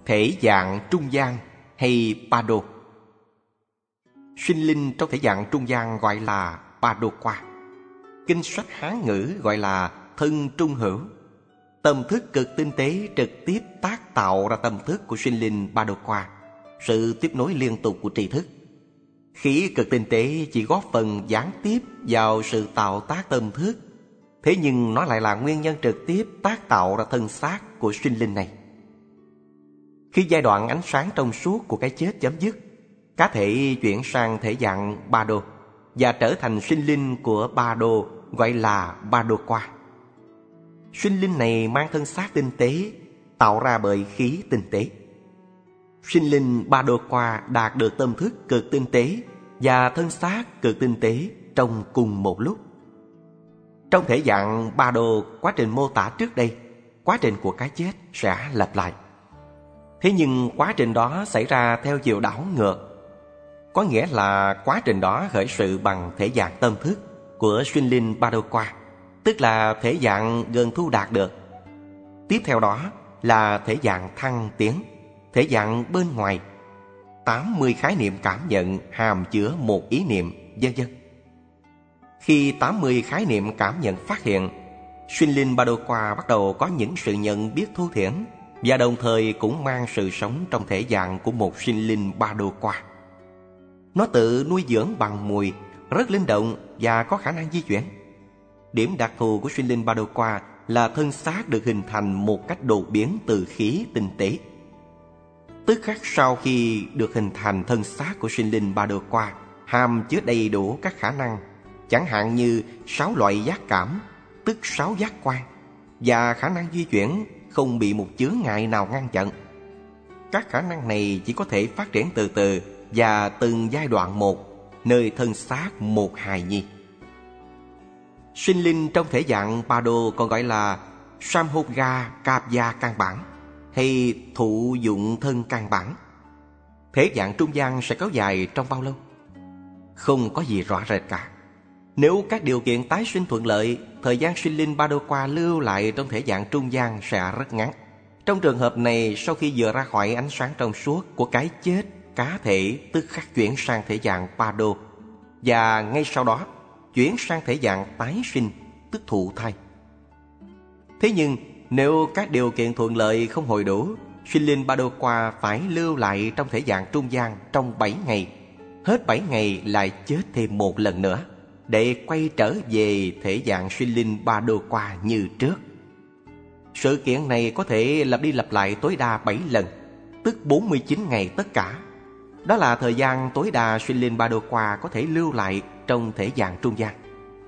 thể dạng trung gian hay Pado. Sinh linh trong thể dạng trung gian gọi là Padoqua. Kinh sách Hán ngữ gọi là thân trung hữu. Tâm thức cực tinh tế trực tiếp tác tạo ra tâm thức của sinh linh Padoqua, sự tiếp nối liên tục của tri thức. Khí cực tinh tế chỉ góp phần gián tiếp vào sự tạo tác tâm thức, thế nhưng nó lại là nguyên nhân trực tiếp tác tạo ra thân xác của sinh linh này. Khi giai đoạn ánh sáng trong suốt của cái chết chấm dứt, cá thể chuyển sang thể dạng Pado và trở thành sinh linh của Pado, gọi là Padoqua. Sinh linh này mang thân xác tinh tế, tạo ra bởi khí tinh tế. Sinh linh Padoqua đạt được tâm thức cực tinh tế và thân xác cực tinh tế trong cùng một lúc. Trong thể dạng Pado, quá trình mô tả trước đây, quá trình của cái chết sẽ lặp lại. Thế nhưng quá trình đó xảy ra theo chiều đảo ngược, có nghĩa là quá trình đó khởi sự bằng thể dạng tâm thức của sinh linh Padoqua, tức là thể dạng gần thu đạt được. Tiếp theo đó là thể dạng thăng tiến, thể dạng bên ngoài, 80 khái niệm cảm nhận hàm chứa một ý niệm, vân vân. Khi 80 khái niệm cảm nhận phát hiện, sinh linh Padoqua bắt đầu có những sự nhận biết thô thiển và đồng thời cũng mang sự sống trong thể dạng của một sinh linh Padoqua. Nó tự nuôi dưỡng bằng mùi, rất linh động và có khả năng di chuyển. Điểm đặc thù của sinh linh Padoqua là thân xác được hình thành một cách đột biến từ khí tinh tế. Tức khắc sau khi được hình thành thân xác của sinh linh Padoqua hàm chứa đầy đủ các khả năng, chẳng hạn như 6 loại giác cảm, tức 6 giác quan, và khả năng di chuyển không bị một chướng ngại nào ngăn chặn. Các khả năng này chỉ có thể phát triển từ từ và từng giai đoạn một, nơi thân xác một hài nhi. Sinh linh trong thể dạng Pado còn gọi là Samhogga Kapya căn bản hay thụ dụng thân căn bản. Thể dạng trung gian sẽ kéo dài trong bao lâu? Không có gì rõ rệt cả. Nếu các điều kiện tái sinh thuận lợi, thời gian sinh linh Padoqua lưu lại trong thể dạng trung gian sẽ rất ngắn. Trong trường hợp này, sau khi vừa ra khỏi ánh sáng trong suốt của cái chết, cá thể tức khắc chuyển sang thể dạng Pado, và ngay sau đó chuyển sang thể dạng tái sinh, tức thụ thai. Thế nhưng nếu các điều kiện thuận lợi không hội đủ, sinh linh Padoqua phải lưu lại trong thể dạng trung gian trong 7 ngày. Hết 7 ngày lại chết thêm một lần nữa, để quay trở về thể dạng sinh linh Padoqua như trước. Sự kiện này có thể lặp đi lặp lại tối đa 7 lần, tức 49 ngày tất cả. Đó là thời gian tối đa sinh linh Padoqua có thể lưu lại trong thể dạng trung gian.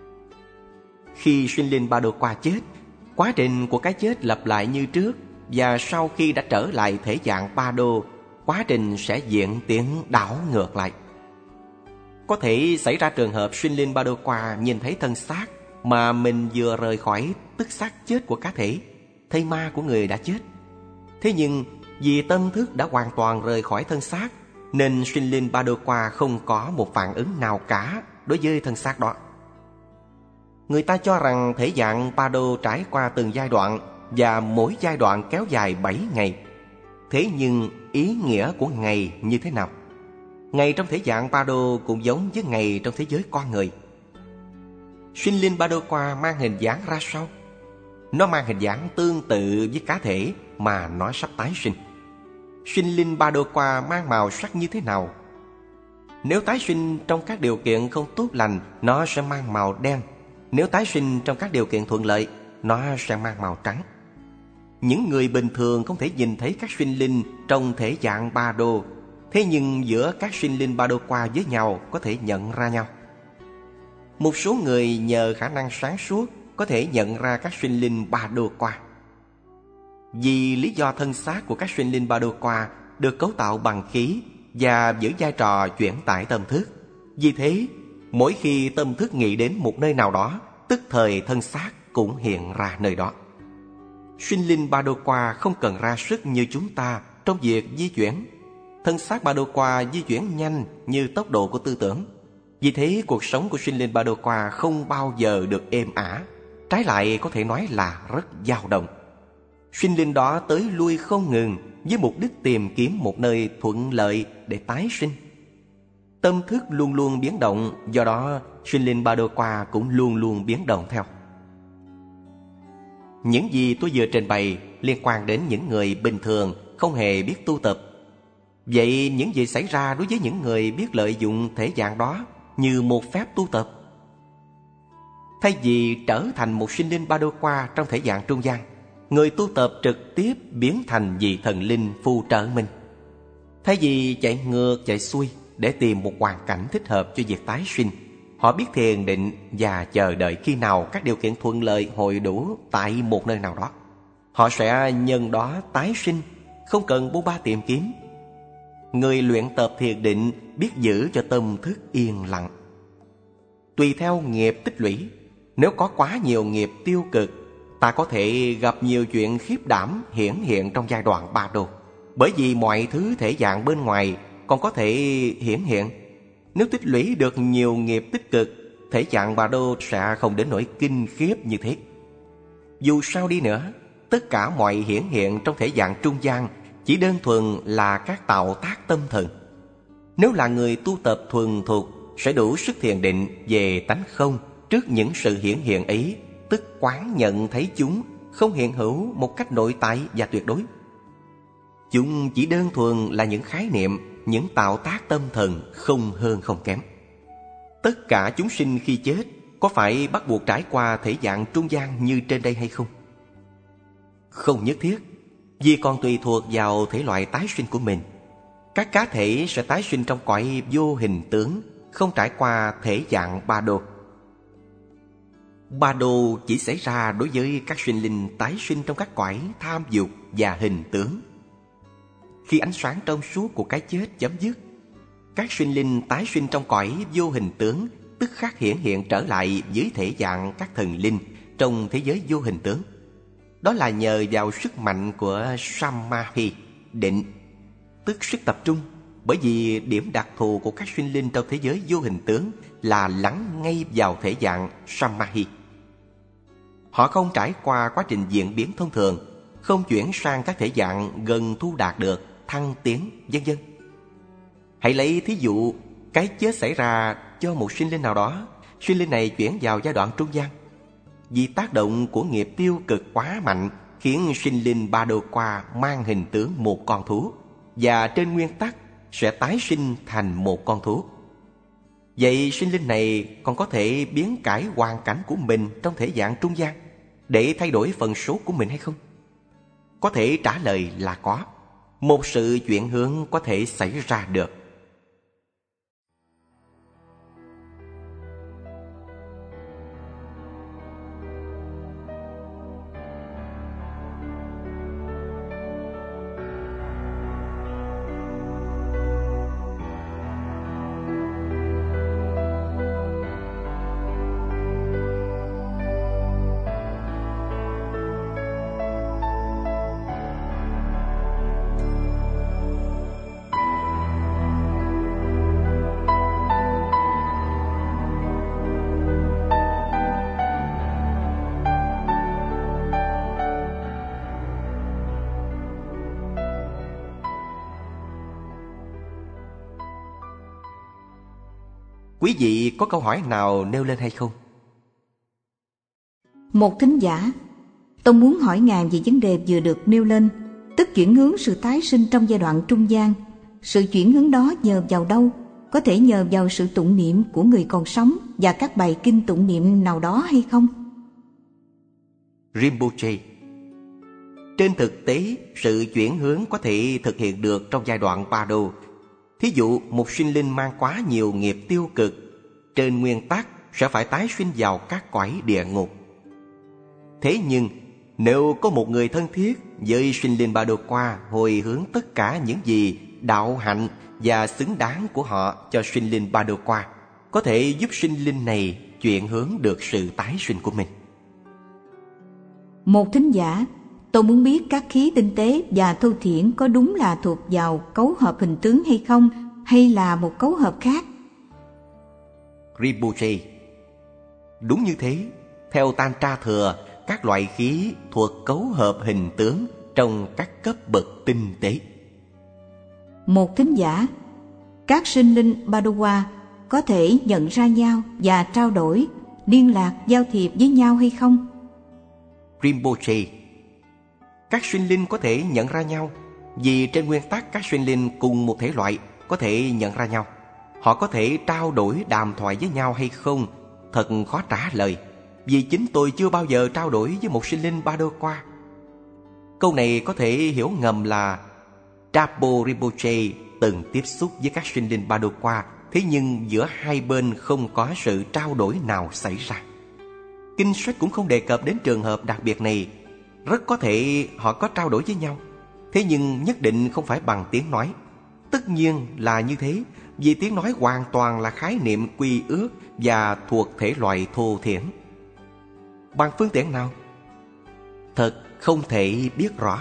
Khi sinh linh Padoqua chết, quá trình của cái chết lặp lại như trước, và sau khi đã trở lại thể dạng Pado, quá trình sẽ diễn tiến đảo ngược lại. Có thể xảy ra trường hợp sinh linh Padoqua nhìn thấy thân xác mà mình vừa rời khỏi, tức xác chết của cá thể, thây ma của người đã chết. Thế nhưng vì tâm thức đã hoàn toàn rời khỏi thân xác, nên sinh linh Padoqua không có một phản ứng nào cả đối với thân xác đó. Người ta cho rằng thể dạng Pado trải qua từng giai đoạn và mỗi giai đoạn kéo dài 7 ngày. Thế nhưng ý nghĩa của ngày như thế nào? Ngày trong thể dạng Pado cũng giống với ngày trong thế giới con người. Sinh linh Padoqua mang hình dáng ra sao? Nó mang hình dáng tương tự với cá thể mà nó sắp tái sinh. Sinh linh Padoqua mang màu sắc như thế nào? Nếu tái sinh trong các điều kiện không tốt lành, nó sẽ mang màu đen. Nếu tái sinh trong các điều kiện thuận lợi, nó sẽ mang màu trắng. Những người bình thường không thể nhìn thấy các sinh linh trong thể dạng Pado, thế nhưng giữa các sinh linh Padoqua với nhau có thể nhận ra nhau. Một số người nhờ khả năng sáng suốt có thể nhận ra các sinh linh Padoqua. Vì lý do thân xác của các sinh linh Padoqua được cấu tạo bằng khí và giữ vai trò chuyển tải tâm thức, vì thế mỗi khi tâm thức nghĩ đến một nơi nào đó, tức thời thân xác cũng hiện ra nơi đó. Sinh linh Padoqua không cần ra sức như chúng ta trong việc di chuyển. Thân xác Padoqua di chuyển nhanh như tốc độ của tư tưởng. Vì thế cuộc sống của sinh linh Padoqua không bao giờ được êm ả, trái lại có thể nói là rất dao động. Sinh linh đó tới lui không ngừng với mục đích tìm kiếm một nơi thuận lợi để tái sinh. Tâm thức luôn luôn biến động, do đó sinh linh Ba Đô Qua cũng luôn luôn biến động theo. Những gì tôi vừa trình bày liên quan đến những người bình thường không hề biết tu tập. Vậy những gì xảy ra đối với những người biết lợi dụng thể dạng đó như một phép tu tập? Thay vì trở thành một sinh linh Ba Đô Qua trong thể dạng trung gian, người tu tập trực tiếp biến thành vị thần linh phù trợ mình. Thay vì chạy ngược chạy xuôi để tìm một hoàn cảnh thích hợp cho việc tái sinh, họ biết thiền định và chờ đợi khi nào các điều kiện thuận lợi hội đủ tại một nơi nào đó. Họ sẽ nhân đó tái sinh, không cần bôn ba tìm kiếm. Người luyện tập thiền định biết giữ cho tâm thức yên lặng. Tùy theo nghiệp tích lũy, nếu có quá nhiều nghiệp tiêu cực, ta có thể gặp nhiều chuyện khiếp đảm hiển hiện trong giai đoạn Ba Đô. Bởi vì mọi thứ thể dạng bên ngoài còn có thể hiển hiện. Nếu tích lũy được nhiều nghiệp tích cực, thể dạng Ba Đô sẽ không đến nỗi kinh khiếp như thế. Dù sao đi nữa, tất cả mọi hiển hiện trong thể dạng trung gian chỉ đơn thuần là các tạo tác tâm thần. Nếu là người tu tập thuần thục, sẽ đủ sức thiền định về tánh không trước những sự hiển hiện ấy, tức quán nhận thấy chúng không hiện hữu một cách nội tại và tuyệt đối. Chúng chỉ đơn thuần là những khái niệm, những tạo tác tâm thần, không hơn không kém. Tất cả chúng sinh khi chết có phải bắt buộc trải qua thể dạng trung gian như trên đây hay không? Không nhất thiết, vì còn tùy thuộc vào thể loại tái sinh của mình. Các cá thể sẽ tái sinh trong cõi vô hình tướng, không trải qua thể dạng Ba Đô. Ba Đô chỉ xảy ra đối với các sinh linh tái sinh trong các cõi tham dục và hình tướng. Khi ánh sáng trong suốt của cái chết chấm dứt, các sinh linh tái sinh trong cõi vô hình tướng tức khắc hiển hiện trở lại dưới thể dạng các thần linh trong thế giới vô hình tướng. Đó là nhờ vào sức mạnh của Samadhi, định, tức sức tập trung. Bởi vì điểm đặc thù của các sinh linh trong thế giới vô hình tướng là lắng ngay vào thể dạng Samadhi. Họ không trải qua quá trình diễn biến thông thường, không chuyển sang các thể dạng gần thu đạt được, thăng tiến, vân vân. Hãy lấy thí dụ, cái chết xảy ra cho một sinh linh nào đó, sinh linh này chuyển vào giai đoạn trung gian. Vì tác động của nghiệp tiêu cực quá mạnh, khiến sinh linh Ba Đô Qua mang hình tướng một con thú, và trên nguyên tắc sẽ tái sinh thành một con thú. Vậy sinh linh này còn có thể biến cải hoàn cảnh của mình trong thể dạng trung gian để thay đổi phần số của mình hay không? Có thể trả lời là có. Một sự chuyển hướng có thể xảy ra được. Quý vị có câu hỏi nào nêu lên hay không? Một thính giả: tôi muốn hỏi Ngài về vấn đề vừa được nêu lên, tức chuyển hướng sự tái sinh trong giai đoạn trung gian. Sự chuyển hướng đó nhờ vào đâu? Có thể nhờ vào sự tụng niệm của người còn sống và các bài kinh tụng niệm nào đó hay không? Rinpoche: trên thực tế, sự chuyển hướng có thể thực hiện được trong giai đoạn Ba Đô. Thí dụ, một sinh linh mang quá nhiều nghiệp tiêu cực, trên nguyên tắc sẽ phải tái sinh vào các cõi địa ngục. Thế nhưng, nếu có một người thân thiết với sinh linh Ba Đô Qua hồi hướng tất cả những gì đạo hạnh và xứng đáng của họ cho sinh linh Ba Đô Qua, có thể giúp sinh linh này chuyển hướng được sự tái sinh của mình. Một thính giả: tôi muốn biết các khí tinh tế và thô thiển có đúng là thuộc vào cấu hợp hình tướng hay không, hay là một cấu hợp khác? Rinpoche: đúng như thế. Theo Tantra Thừa các loại khí thuộc cấu hợp hình tướng trong các cấp bậc tinh tế. Một thính giả: các sinh linh Padua có thể nhận ra nhau và trao đổi, liên lạc, giao thiệp với nhau hay không? Rinpoche: các sinh linh có thể nhận ra nhau, vì trên nguyên tắc các sinh linh cùng một thể loại có thể nhận ra nhau. Họ có thể trao đổi đàm thoại với nhau hay không? Thật khó trả lời, vì chính tôi chưa bao giờ trao đổi với một sinh linh Padua. Câu này có thể hiểu ngầm là Trapo Rinpoche từng tiếp xúc với các sinh linh Padua, thế nhưng giữa hai bên không có sự trao đổi nào xảy ra. Kinh sách cũng không đề cập đến trường hợp đặc biệt này. Rất có thể họ có trao đổi với nhau, thế nhưng nhất định không phải bằng tiếng nói. Tất nhiên là như thế, vì tiếng nói hoàn toàn là khái niệm quy ước và thuộc thể loại thô thiển. Bằng phương tiện nào? Thật không thể biết rõ.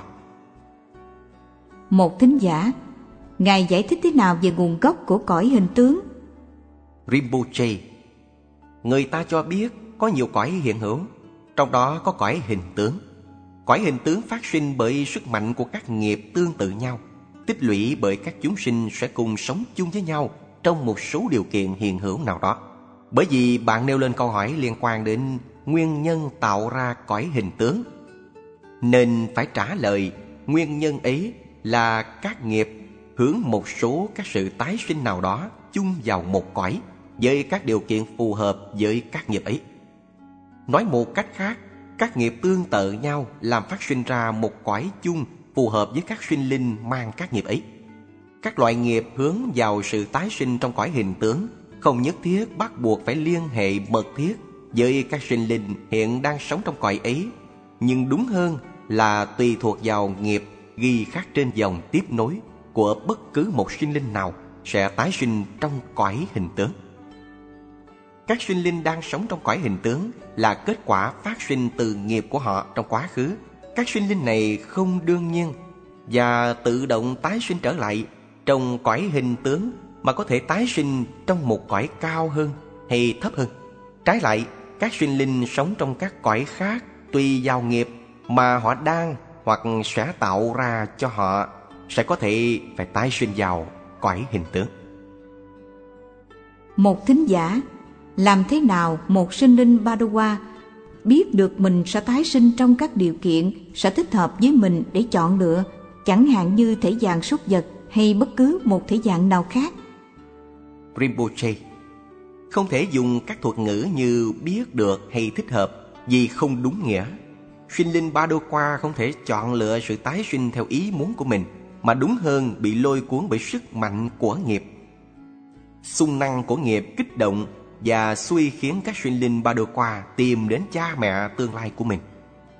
Một thính giả: Ngài giải thích thế nào về nguồn gốc của cõi hình tướng? Rinpoche: người ta cho biết có nhiều cõi hiện hữu, trong đó có cõi hình tướng. Cõi hình tướng phát sinh bởi sức mạnh của các nghiệp tương tự nhau, tích lũy bởi các chúng sinh sẽ cùng sống chung với nhau trong một số điều kiện hiện hữu nào đó. Bởi vì bạn nêu lên câu hỏi liên quan đến nguyên nhân tạo ra cõi hình tướng, nên phải trả lời nguyên nhân ấy là các nghiệp hướng một số các sự tái sinh nào đó chung vào một cõi với các điều kiện phù hợp với các nghiệp ấy. Nói một cách khác, các nghiệp tương tự nhau làm phát sinh ra một cõi chung phù hợp với các sinh linh mang các nghiệp ấy. Các loại nghiệp hướng vào sự tái sinh trong cõi hình tướng không nhất thiết bắt buộc phải liên hệ mật thiết với các sinh linh hiện đang sống trong cõi ấy, nhưng đúng hơn là tùy thuộc vào nghiệp ghi khắc trên dòng tiếp nối của bất cứ một sinh linh nào sẽ tái sinh trong cõi hình tướng. Các sinh linh đang sống trong cõi hình tướng là kết quả phát sinh từ nghiệp của họ trong quá khứ. Các sinh linh này không đương nhiên và tự động tái sinh trở lại trong cõi hình tướng, mà có thể tái sinh trong một cõi cao hơn hay thấp hơn. Trái lại, các sinh linh sống trong các cõi khác tùy vào nghiệp mà họ đang hoặc sẽ tạo ra cho họ sẽ có thể phải tái sinh vào cõi hình tướng. Một thính giả: làm thế nào một sinh linh Padua biết được mình sẽ tái sinh trong các điều kiện sẽ thích hợp với mình để chọn lựa, chẳng hạn như thể dạng súc vật hay bất cứ một thể dạng nào khác? Rinpoche: không thể dùng các thuật ngữ như biết được hay thích hợp, vì không đúng nghĩa. Sinh linh Padua không thể chọn lựa sự tái sinh theo ý muốn của mình, mà đúng hơn bị lôi cuốn bởi sức mạnh của nghiệp. Xung năng của nghiệp kích động và xui khiến các sinh linh Padua tìm đến cha mẹ tương lai của mình.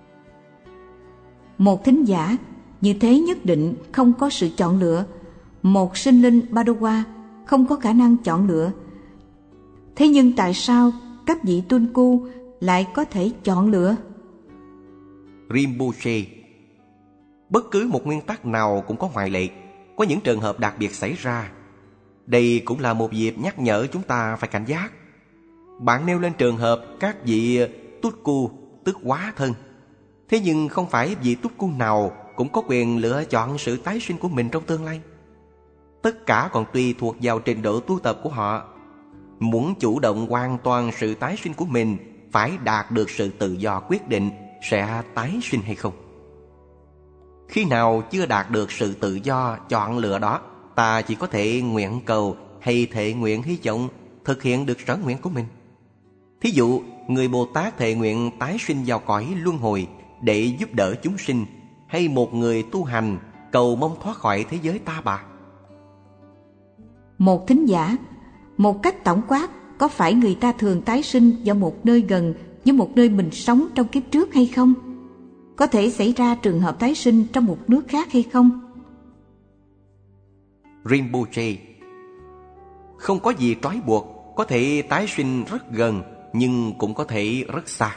Một thính giả: như thế nhất định không có sự chọn lựa. Một sinh linh Padua không có khả năng chọn lựa. Thế nhưng tại sao các vị Tunku lại có thể chọn lựa? Rinpoche: bất cứ một nguyên tắc nào cũng có ngoại lệ, có những trường hợp đặc biệt xảy ra. Đây cũng là một dịp nhắc nhở chúng ta phải cảnh giác. Bạn nêu lên trường hợp các vị Tutku, tức hóa thân. Thế nhưng không phải vị Tutku nào cũng có quyền lựa chọn sự tái sinh của mình trong tương lai. Tất cả còn tùy thuộc vào trình độ tu tập của họ. Muốn chủ động hoàn toàn sự tái sinh của mình, phải đạt được sự tự do quyết định sẽ tái sinh hay không. Khi nào chưa đạt được sự tự do chọn lựa đó, ta chỉ có thể nguyện cầu hay thệ nguyện hy vọng thực hiện được sở nguyện của mình. Thí dụ, người Bồ Tát thệ nguyện tái sinh vào cõi luân hồi để giúp đỡ chúng sinh, hay một người tu hành cầu mong thoát khỏi thế giới ta bà. Một thính giả: một cách tổng quát, có phải người ta thường tái sinh vào một nơi gần với một nơi mình sống trong kiếp trước hay không? Có thể xảy ra trường hợp tái sinh trong một nước khác hay không? Rinpoche: không có gì trói buộc, có thể tái sinh rất gần nhưng cũng có thể rất xa.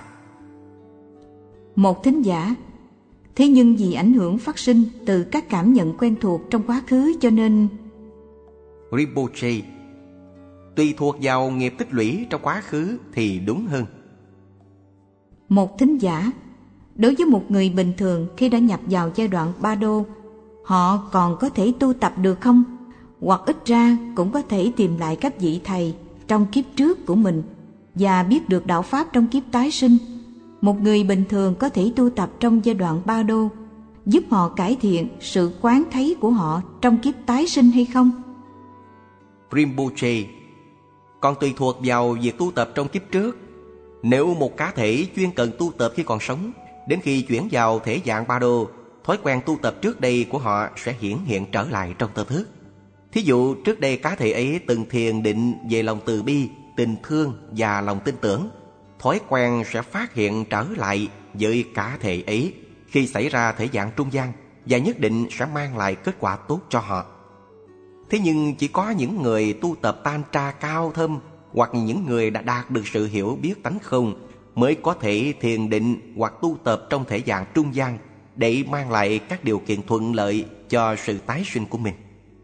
Một thính giả: thế nhưng vì ảnh hưởng phát sinh từ các cảm nhận quen thuộc trong quá khứ cho nên... Rinpoche: tùy thuộc vào nghiệp tích lũy trong quá khứ thì đúng hơn. Một thính giả: Đối với một người bình thường, khi đã nhập vào giai đoạn Ba Đô, họ còn có thể tu tập được không? Hoặc ít ra cũng có thể tìm lại các vị thầy trong kiếp trước của mình và biết được đạo Pháp trong kiếp tái sinh. Một người bình thường có thể tu tập trong giai đoạn Ba Đô, giúp họ cải thiện sự quán thấy của họ trong kiếp tái sinh hay không? Rinpoche: còn tùy thuộc vào việc tu tập trong kiếp trước. Nếu một cá thể chuyên cần tu tập khi còn sống, đến khi chuyển vào thể dạng Ba Đô, thói quen tu tập trước đây của họ sẽ hiển hiện trở lại trong tâm thức. Thí dụ trước đây cá thể ấy từng thiền định về lòng từ bi, tình thương và lòng tin tưởng, thói quen sẽ phát hiện trở lại với cá thể ấy khi xảy ra thể dạng trung gian, và nhất định sẽ mang lại kết quả tốt cho họ. Thế nhưng chỉ có những người tu tập Tantra cao thâm hoặc những người đã đạt được sự hiểu biết tánh không mới có thể thiền định hoặc tu tập trong thể dạng trung gian để mang lại các điều kiện thuận lợi cho sự tái sinh của mình.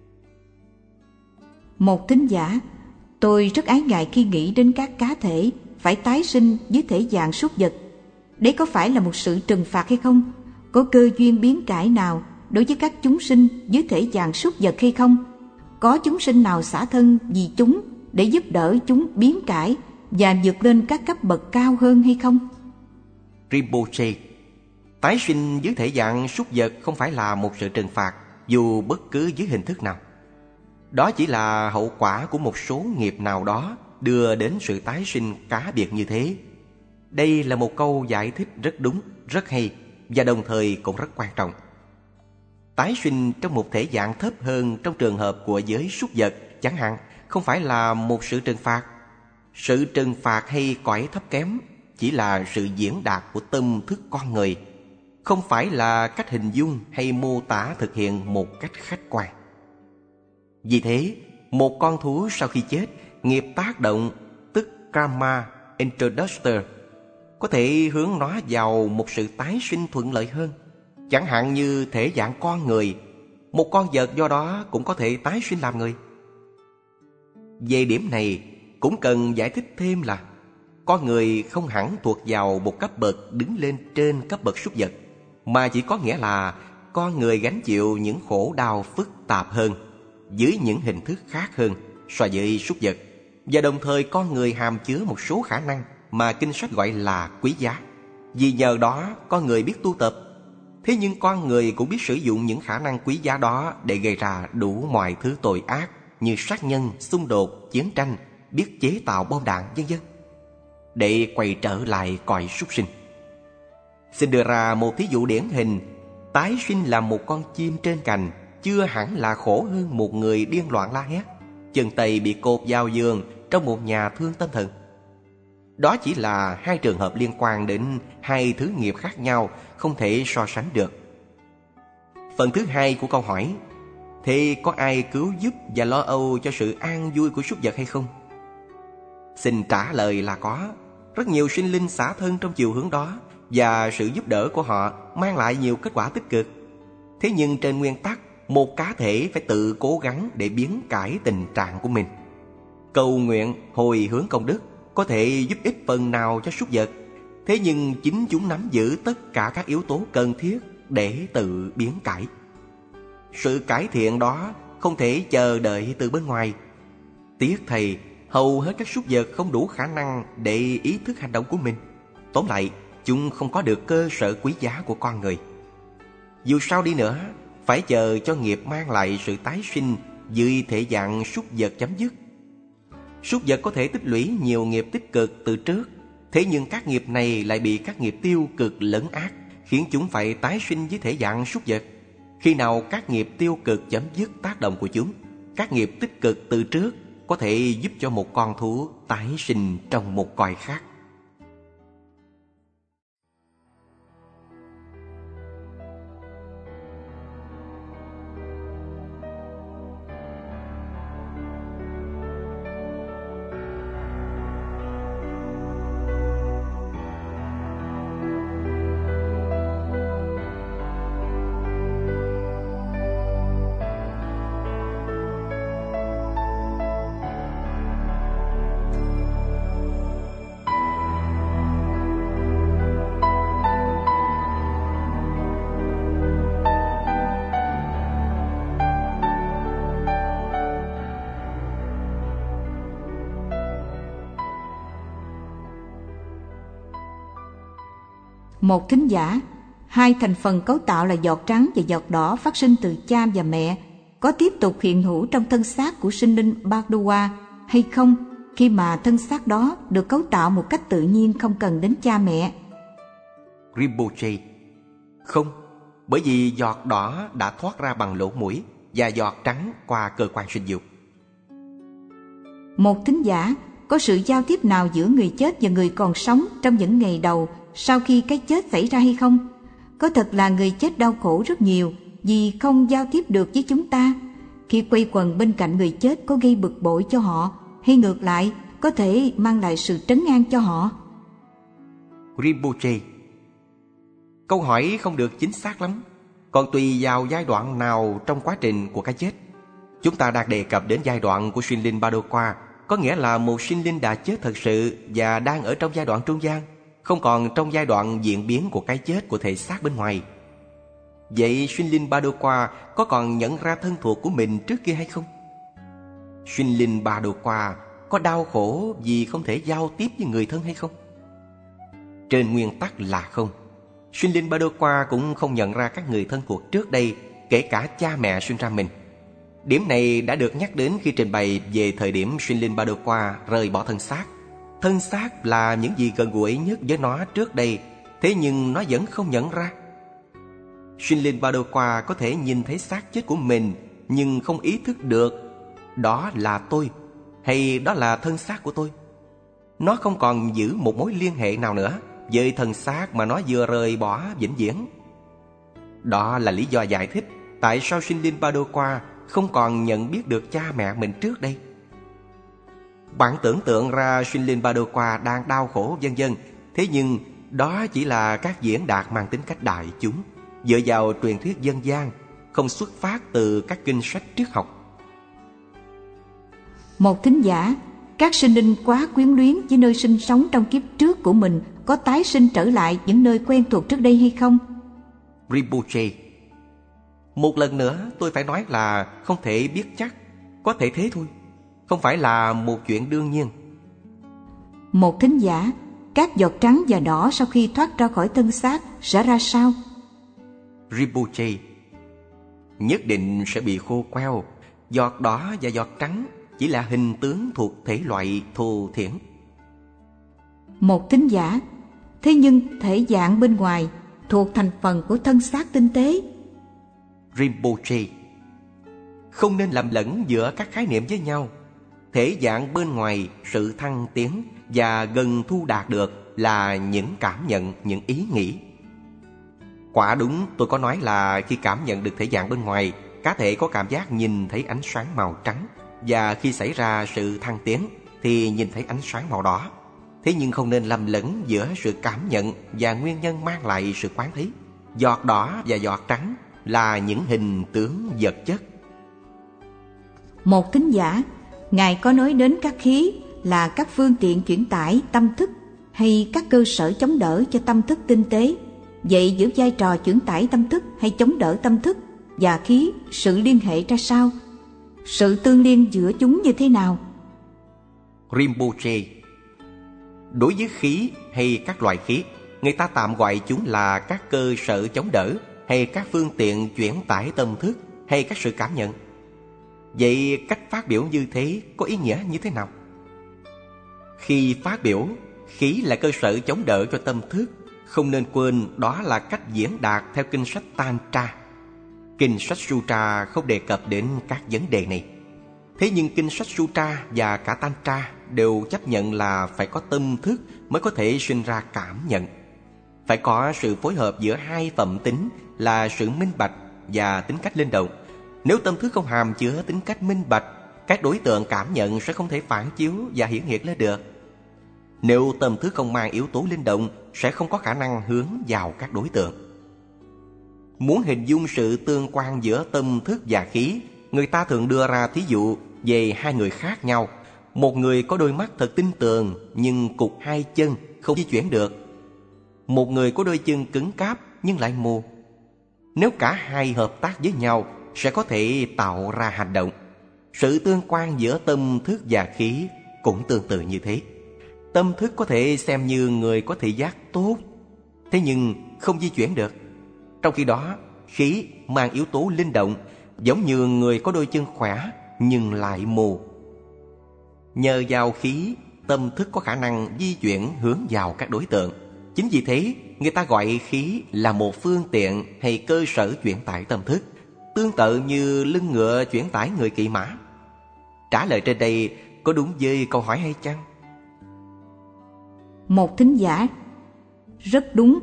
Một thính giả: tôi rất ái ngại khi nghĩ đến các cá thể phải tái sinh dưới thể dạng súc vật. Đấy có phải là một sự trừng phạt hay không? Có cơ duyên biến cải nào đối với các chúng sinh dưới thể dạng súc vật hay không? Có chúng sinh nào xả thân vì chúng để giúp đỡ chúng biến cải và vượt lên các cấp bậc cao hơn hay không? Rinpoche: tái sinh dưới thể dạng súc vật không phải là một sự trừng phạt dù bất cứ dưới hình thức nào. Đó chỉ là hậu quả của một số nghiệp nào đó đưa đến sự tái sinh cá biệt như thế. Đây là một câu giải thích rất đúng, rất hay và đồng thời cũng rất quan trọng. Tái sinh trong một thể dạng thấp hơn trong trường hợp của giới súc vật chẳng hạn không phải là một sự trừng phạt. Sự trừng phạt hay cõi thấp kém chỉ là sự diễn đạt của tâm thức con người, không phải là cách hình dung hay mô tả thực hiện một cách khách quan. Vì thế, một con thú sau khi chết, nghiệp tác động, tức karma introducer, có thể hướng nó vào một sự tái sinh thuận lợi hơn. Chẳng hạn như thể dạng con người, một con vật do đó cũng có thể tái sinh làm người. Về điểm này, cũng cần giải thích thêm là con người không hẳn thuộc vào một cấp bậc đứng lên trên cấp bậc súc vật, mà chỉ có nghĩa là con người gánh chịu những khổ đau phức tạp hơn, dưới những hình thức khác hơn so với súc vật. Và đồng thời con người hàm chứa một số khả năng mà kinh sách gọi là quý giá. Vì nhờ đó con người biết tu tập. Thế nhưng con người cũng biết sử dụng những khả năng quý giá đó để gây ra đủ mọi thứ tội ác như sát nhân, xung đột, chiến tranh, biết chế tạo bom đạn vân vân, để quay trở lại cõi súc sinh. Xin đưa ra một thí dụ điển hình. Tái sinh làm một con chim trên cành chưa hẳn là khổ hơn một người điên loạn la hét, chân tay bị cột vào giường trong một nhà thương tâm thần. Đó chỉ là hai trường hợp liên quan đến hai thứ nghiệp khác nhau, không thể so sánh được. Phần thứ hai của câu hỏi: thế có ai cứu giúp và lo âu cho sự an vui của súc vật hay không? Xin trả lời là có. Rất nhiều sinh linh xả thân trong chiều hướng đó, và sự giúp đỡ của họ mang lại nhiều kết quả tích cực. Thế nhưng trên nguyên tắc, một cá thể phải tự cố gắng để biến cải tình trạng của mình. Cầu nguyện, hồi hướng công đức có thể giúp ích phần nào cho súc vật, thế nhưng chính chúng nắm giữ tất cả các yếu tố cần thiết để tự biến cải. Sự cải thiện đó không thể chờ đợi từ bên ngoài. Tiếc thầy, hầu hết các súc vật không đủ khả năng để ý thức hành động của mình. Tóm lại, chúng không có được cơ sở quý giá của con người. Dù sao đi nữa, phải chờ cho nghiệp mang lại sự tái sinh dưới thể dạng súc vật chấm dứt. Súc vật có thể tích lũy nhiều nghiệp tích cực từ trước, thế nhưng các nghiệp này lại bị các nghiệp tiêu cực lấn át, khiến chúng phải tái sinh dưới thể dạng súc vật. Khi nào các nghiệp tiêu cực chấm dứt tác động của chúng, các nghiệp tích cực từ trước có thể giúp cho một con thú tái sinh trong một cõi khác. Một thính giả, hai thành phần cấu tạo là giọt trắng và giọt đỏ phát sinh từ cha và mẹ có tiếp tục hiện hữu trong thân xác của sinh linh Bhagavad hay không, khi mà thân xác đó được cấu tạo một cách tự nhiên không cần đến cha mẹ? Rinpoche: không, bởi vì giọt đỏ đã thoát ra bằng lỗ mũi và giọt trắng qua cơ quan sinh dục. Một thính giả, có sự giao tiếp nào giữa người chết và người còn sống trong những ngày đầu sau khi cái chết xảy ra hay không? Có thật là người chết đau khổ rất nhiều vì không giao tiếp được với chúng ta. Khi quây quần bên cạnh người chết có gây bực bội cho họ, hay ngược lại có thể mang lại sự trấn an cho họ? Rinpoche: câu hỏi không được chính xác lắm, còn tùy vào giai đoạn nào trong quá trình của cái chết. Chúng ta đang đề cập đến giai đoạn của sinh linh Bhadokwa, có nghĩa là một sinh linh đã chết thật sự và đang ở trong giai đoạn trung gian, không còn trong giai đoạn diễn biến của cái chết của thể xác bên ngoài. Vậy sinh linh Bhadokwa có còn nhận ra thân thuộc của mình trước kia hay không? Sinh linh Bhadokwa có đau khổ vì không thể giao tiếp với người thân hay không? Trên nguyên tắc là không. Sinh linh Bhadokwa cũng không nhận ra các người thân thuộc trước đây, kể cả cha mẹ sinh ra mình. Điểm này đã được nhắc đến khi trình bày về thời điểm sinh linh Bhadokwa rời bỏ thân xác. Thân xác là những gì gần gũi nhất với nó trước đây, thế nhưng nó vẫn không nhận ra. Sinh linh Bhadokwa có thể nhìn thấy xác chết của mình nhưng không ý thức được đó là tôi hay đó là thân xác của tôi. Nó không còn giữ một mối liên hệ nào nữa với thân xác mà nó vừa rời bỏ vĩnh viễn. Đó là lý do giải thích tại sao sinh linh Bhadokwa không còn nhận biết được cha mẹ mình trước đây. Bạn tưởng tượng ra sinh linh Bhadokwa đang đau khổ vân vân, thế nhưng đó chỉ là các diễn đạt mang tính cách đại chúng, dựa vào truyền thuyết dân gian, không xuất phát từ các kinh sách triết học. Một thính giả, các sinh linh quá quyến luyến với nơi sinh sống trong kiếp trước của mình có tái sinh trở lại những nơi quen thuộc trước đây hay không? Rinpoche: một lần nữa tôi phải nói là không thể biết chắc, có thể thế thôi, không phải là một chuyện đương nhiên. Một thính giả, các giọt trắng và đỏ sau khi thoát ra khỏi thân xác sẽ ra sao? Rinpoche: nhất định sẽ bị khô queo. Giọt đỏ và giọt trắng chỉ là hình tướng thuộc thể loại thô thiển. Một thính giả, thế nhưng thể dạng bên ngoài thuộc thành phần của thân xác tinh tế. Rinpoche: không nên làm lẫn giữa các khái niệm với nhau. Thể dạng bên ngoài, sự thăng tiến và gần thu đạt được là những cảm nhận, những ý nghĩ. Quả đúng tôi có nói là khi cảm nhận được thể dạng bên ngoài, cá thể có cảm giác nhìn thấy ánh sáng màu trắng, và khi xảy ra sự thăng tiến thì nhìn thấy ánh sáng màu đỏ. Thế nhưng không nên lầm lẫn giữa sự cảm nhận và nguyên nhân mang lại sự quán thí. Giọt đỏ và giọt trắng là những hình tướng vật chất. Một thính giả, Ngài có nói đến các khí là các phương tiện chuyển tải tâm thức hay các cơ sở chống đỡ cho tâm thức tinh tế. Vậy giữa vai trò chuyển tải tâm thức hay chống đỡ tâm thức và khí, sự liên hệ ra sao? Sự tương liên giữa chúng như thế nào? Rinpoche: đối với khí hay các loại khí, người ta tạm gọi chúng là các cơ sở chống đỡ hay các phương tiện chuyển tải tâm thức hay các sự cảm nhận. Vậy cách phát biểu như thế có ý nghĩa như thế nào? Khi phát biểu, khí là cơ sở chống đỡ cho tâm thức. Không nên quên đó là cách diễn đạt theo kinh sách Tantra. Kinh sách Sutra không đề cập đến các vấn đề này. Thế nhưng kinh sách Sutra và cả Tantra đều chấp nhận là phải có tâm thức mới có thể sinh ra cảm nhận. Phải có sự phối hợp giữa hai phẩm tính là sự minh bạch và tính cách linh động. Nếu tâm thức không hàm chứa tính cách minh bạch, các đối tượng cảm nhận sẽ không thể phản chiếu và hiển hiện lên được. Nếu tâm thức không mang yếu tố linh động, sẽ không có khả năng hướng vào các đối tượng. Muốn hình dung sự tương quan giữa tâm thức và khí, người ta thường đưa ra thí dụ về hai người khác nhau. Một người có đôi mắt thật tinh tường nhưng cụt hai chân không di chuyển được. Một người có đôi chân cứng cáp nhưng lại mù. Nếu cả hai hợp tác với nhau sẽ có thể tạo ra hành động. Sự tương quan giữa tâm thức và khí cũng tương tự như thế. Tâm thức có thể xem như người có thị giác tốt, thế nhưng không di chuyển được. Trong khi đó, khí mang yếu tố linh động, giống như người có đôi chân khỏe nhưng lại mù. Nhờ vào khí, tâm thức có khả năng di chuyển hướng vào các đối tượng. Chính vì thế, người ta gọi khí là một phương tiện hay cơ sở chuyển tải tâm thức, tương tự như lưng ngựa chuyển tải người kỵ mã. Trả lời trên đây có đúng với câu hỏi hay chăng? Một thính giả: rất đúng.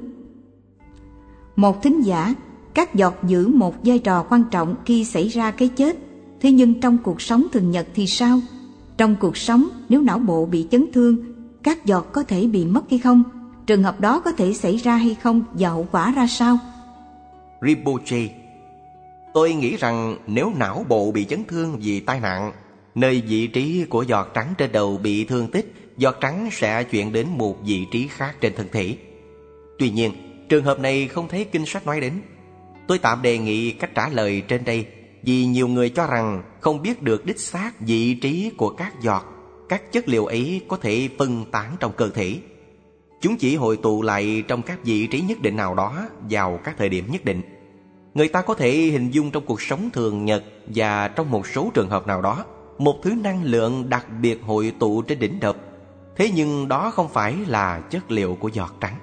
Một thính giả: các giọt giữ một vai trò quan trọng khi xảy ra cái chết. Thế nhưng trong cuộc sống thường nhật thì sao? Trong cuộc sống, nếu não bộ bị chấn thương, các giọt có thể bị mất hay không? Trường hợp đó có thể xảy ra hay không và hậu quả ra sao? Rinpoche: tôi nghĩ rằng nếu não bộ bị chấn thương vì tai nạn, nơi vị trí của giọt trắng trên đầu bị thương tích, giọt trắng sẽ chuyển đến một vị trí khác trên thân thể. Tuy nhiên, trường hợp này không thấy kinh sách nói đến. Tôi tạm đề nghị cách trả lời trên đây, vì nhiều người cho rằng không biết được đích xác vị trí của các giọt. Các chất liệu ấy có thể phân tán trong cơ thể. Chúng chỉ hội tụ lại trong các vị trí nhất định nào đó vào các thời điểm nhất định. Người ta có thể hình dung trong cuộc sống thường nhật và trong một số trường hợp nào đó, một thứ năng lượng đặc biệt hội tụ trên đỉnh đầu. Thế nhưng đó không phải là chất liệu của giọt trắng.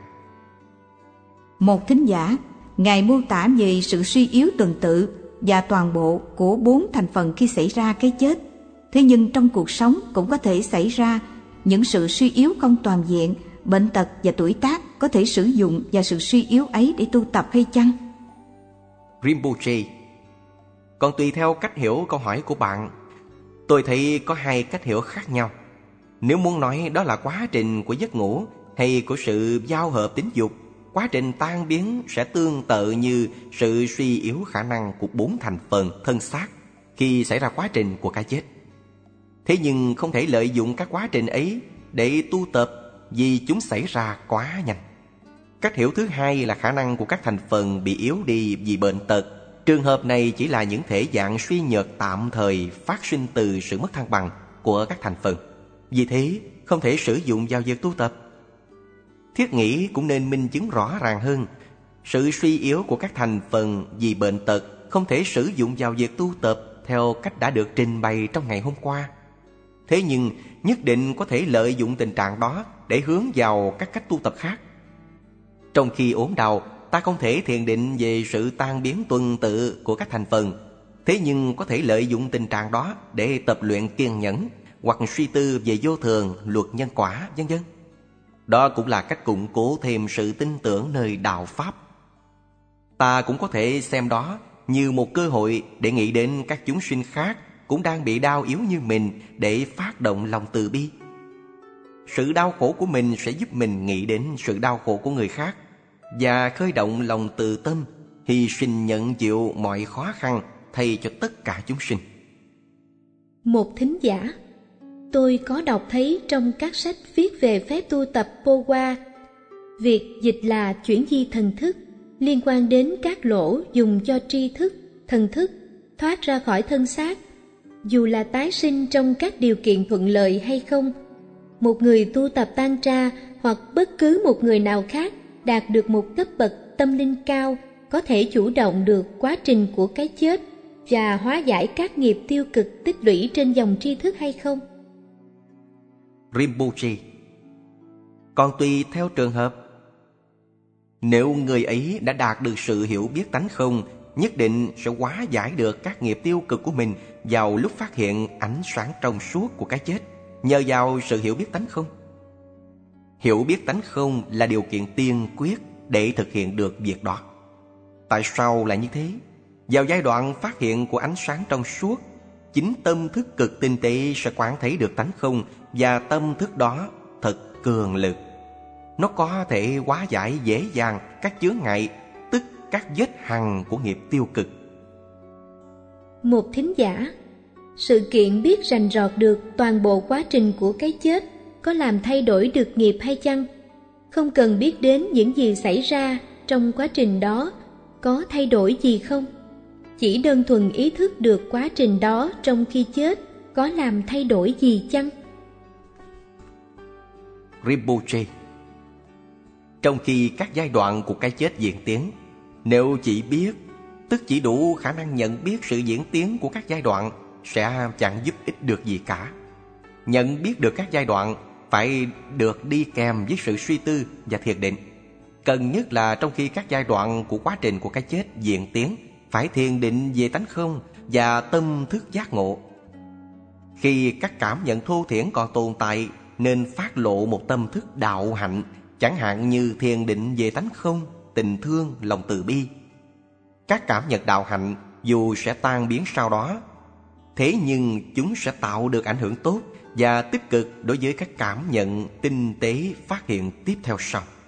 Một thính giả: Ngài mô tả về sự suy yếu tuần tự và toàn bộ của 4 thành phần khi xảy ra cái chết. Thế nhưng trong cuộc sống cũng có thể xảy ra những sự suy yếu không toàn diện, bệnh tật và tuổi tác. Có thể sử dụng và sự suy yếu ấy để tu tập hay chăng? Rinpoche: còn tùy theo cách hiểu câu hỏi của bạn. Tôi thấy có 2 cách hiểu khác nhau. Nếu muốn nói đó là quá trình của giấc ngủ hay của sự giao hợp tính dục, quá trình tan biến sẽ tương tự như sự suy yếu khả năng của 4 thành phần thân xác khi xảy ra quá trình của cái chết. Thế nhưng không thể lợi dụng các quá trình ấy để tu tập vì chúng xảy ra quá nhanh. Cách hiểu thứ hai là khả năng của các thành phần bị yếu đi vì bệnh tật. Trường hợp này chỉ là những thể dạng suy nhược tạm thời phát sinh từ sự mất thăng bằng của các thành phần. Vì thế, không thể sử dụng vào việc tu tập. Thiết nghĩ cũng nên minh chứng rõ ràng hơn. Sự suy yếu của các thành phần vì bệnh tật không thể sử dụng vào việc tu tập theo cách đã được trình bày trong ngày hôm qua. Thế nhưng nhất định có thể lợi dụng tình trạng đó để hướng vào các cách tu tập khác. Trong khi ốm đau, ta không thể thiền định về sự tan biến tuần tự của các thành phần. Thế nhưng có thể lợi dụng tình trạng đó để tập luyện kiên nhẫn hoặc suy tư về vô thường, luật nhân quả, vân vân. Đó cũng là cách củng cố thêm sự tin tưởng nơi đạo Pháp. Ta cũng có thể xem đó như một cơ hội để nghĩ đến các chúng sinh khác cũng đang bị đau yếu như mình để phát động lòng từ bi. Sự đau khổ của mình sẽ giúp mình nghĩ đến sự đau khổ của người khác và khơi động lòng từ tâm, hy sinh nhận chịu mọi khó khăn thay cho tất cả chúng sinh. Một thính giả: tôi có đọc thấy trong các sách viết về phép tu tập Powa, việc dịch là chuyển di thần thức liên quan đến các lỗ dùng cho tri thức, thần thức thoát ra khỏi thân xác, dù là tái sinh trong các điều kiện thuận lợi hay không. Một người tu tập Tantra hoặc bất cứ một người nào khác đạt được một cấp bậc tâm linh cao có thể chủ động được quá trình của cái chết và hóa giải các nghiệp tiêu cực tích lũy trên dòng tri thức hay không? Rinpoche: còn tùy theo trường hợp. Nếu người ấy đã đạt được sự hiểu biết tánh không, nhất định sẽ hóa giải được các nghiệp tiêu cực của mình vào lúc phát hiện ánh sáng trong suốt của cái chết, nhờ vào sự hiểu biết tánh không. Hiểu biết tánh không là điều kiện tiên quyết để thực hiện được việc đó. Tại sao lại như thế? Vào giai đoạn phát hiện của ánh sáng trong suốt, chính tâm thức cực tinh tế sẽ quán thấy được tánh không, và tâm thức đó thật cường lực. Nó có thể hóa giải dễ dàng các chướng ngại, tức các vết hằn của nghiệp tiêu cực. Một thính giả: sự kiện biết rành rọt được toàn bộ quá trình của cái chết có làm thay đổi được nghiệp hay chăng? Không cần biết đến những gì xảy ra trong quá trình đó có thay đổi gì không? Chỉ đơn thuần ý thức được quá trình đó trong khi chết có làm thay đổi gì chăng? Rinpoche: Trong khi các giai đoạn của cái chết diễn tiến, nếu chỉ biết, tức chỉ đủ khả năng nhận biết sự diễn tiến của các giai đoạn, sẽ chẳng giúp ích được gì cả. Nhận biết được các giai đoạn phải được đi kèm với sự suy tư và thiền định. Cần nhất là trong khi các giai đoạn của quá trình của cái chết diễn tiến, phải thiền định về tánh không và tâm thức giác ngộ. Khi các cảm nhận thô thiển còn tồn tại, nên phát lộ một tâm thức đạo hạnh, chẳng hạn như thiền định về tánh không, tình thương, lòng từ bi. Các cảm nhận đạo hạnh dù sẽ tan biến sau đó, thế nhưng chúng sẽ tạo được ảnh hưởng tốt và tích cực đối với các cảm nhận tinh tế phát hiện tiếp theo sau.